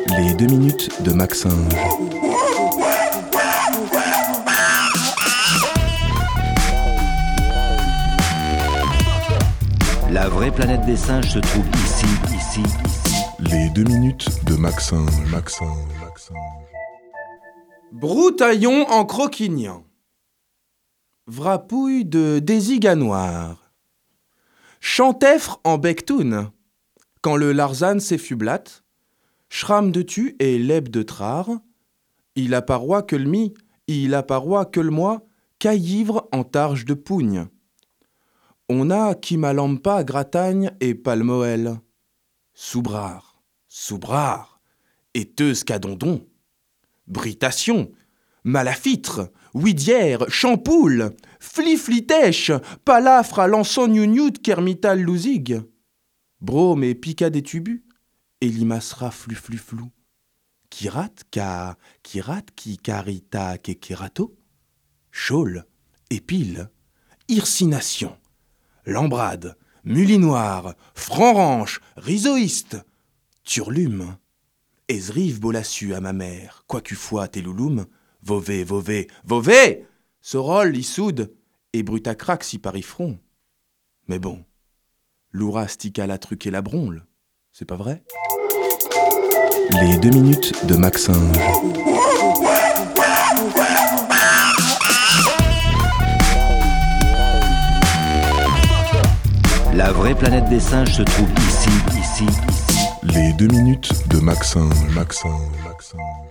Les 2 minutes de Maxinge. La vraie planète des singes se trouve ici. Les 2 minutes de Maxinge. Broutaillon en croquignant. Vrapouille de désiganoir. Chantèfre en bectoun. Quand le larzane s'effublat, schram de tu et leb de trar, il a parois que l'mi, il a parois que le moi, caillivre en targe de pougne. On a qui malampa gratagne et palmoël. Soubrar, éteuse cadondon. Britation, malafitre, ouidière, champoule, fliflitèche, palafre à l'enson gnougnout kermital louzig. Brome et pica des tubus, et limasra flufluflou. Kirat qui carita ke kerato. Chaule, épile, hircination, lambrade, mulinoire, franc-ranche, rhizoïste, turlume. Ezrive bolassu à ma mère, quoiqu'u tes louloum, vové, sorol issoud, et brutacrac si parifron. Mais bon, loura stica la truc et la bronle, c'est pas vrai? Les 2 minutes de Maxinge. La vraie planète des singes se trouve ici. Les 2 minutes de Maxinge.